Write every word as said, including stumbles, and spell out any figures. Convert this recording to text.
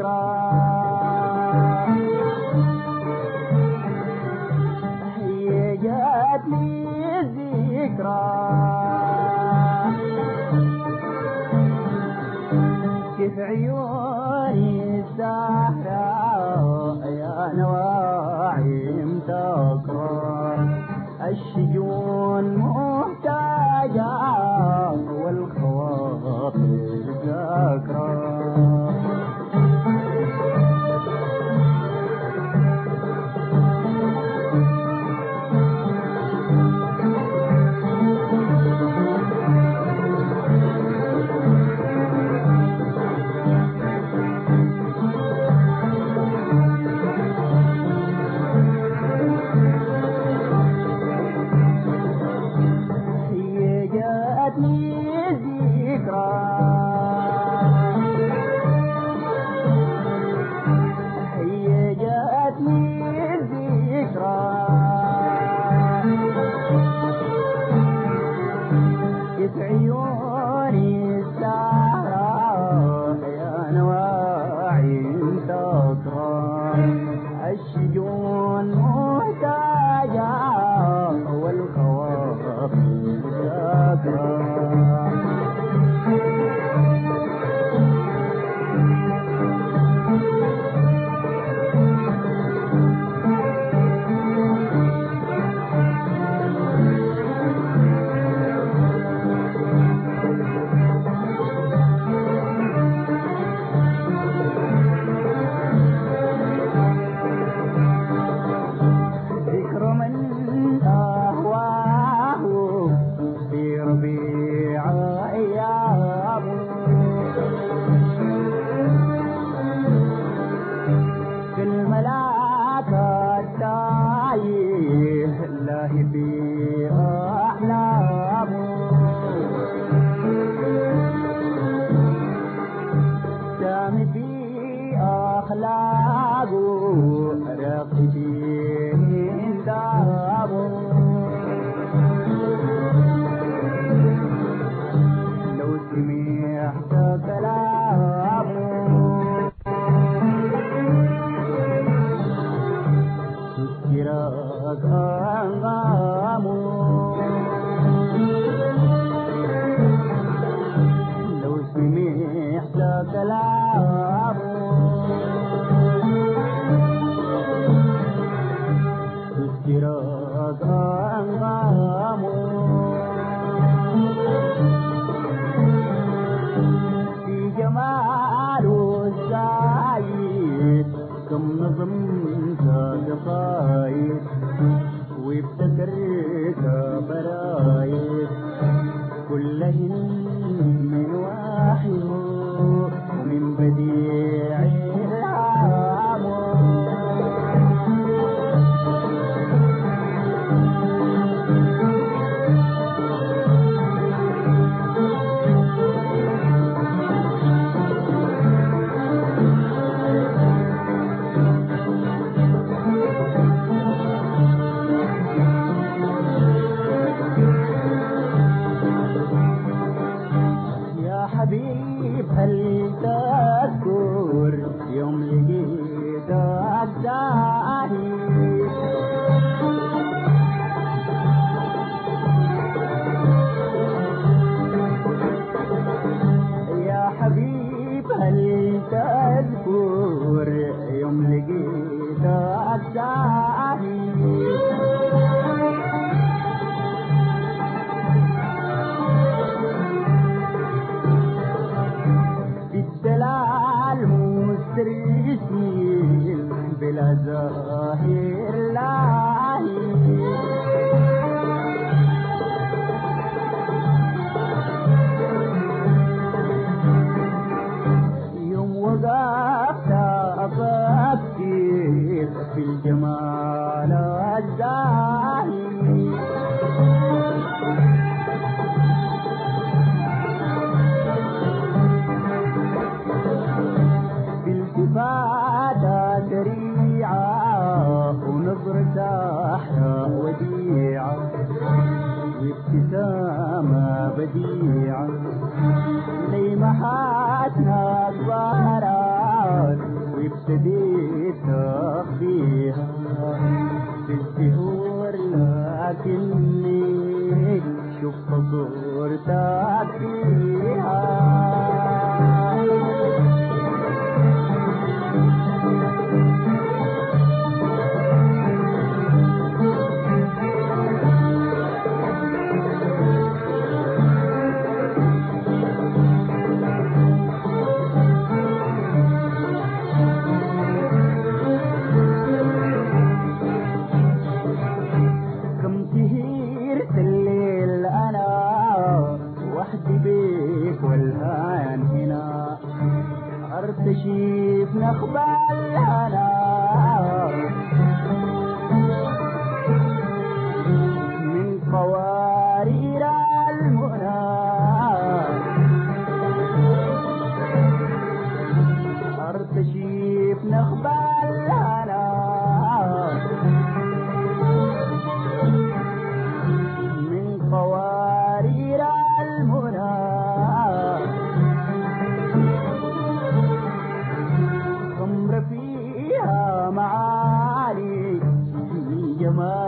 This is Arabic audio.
ذكرى هي جاتني ذكرى كيف عيوني السهراء يا نواعي متكرر الشجون محتاجة والخواطر ذاكرة عيوني السهراء يا نواعي تكرر الشجون محتاجة والخواطر ذاكرة في أحلامه سامي في أخلاقه رقي في انتابه لو سمعت كلامه تذكرك أنغامه لو سمعت كلامه تذكرك أنغامه في جماله الزايد كم نظمت قصايد وابتكرت برايد كلهن من واحد ومن بديع العامه حبيب هل تذكر يوم لقيتك زاهي يا حبيب هل تذكر يوم لقيتك زاهي مسترسل بلا ظاهر لاهي يوم وقفت أفكر في الجمال الزاهي بالتفاتة سريعة ونظرة أحلى وديعة وابتسامة بديعة لمحاتنا الظهرات بديت أخفيها في الزهور لكني شفت صورتك فيها والهان هنا ارتشيف نخبى الهنا من قوارير المنى ارتشيف نخبى الهنا من قوارير المنى فيها معالي من جمال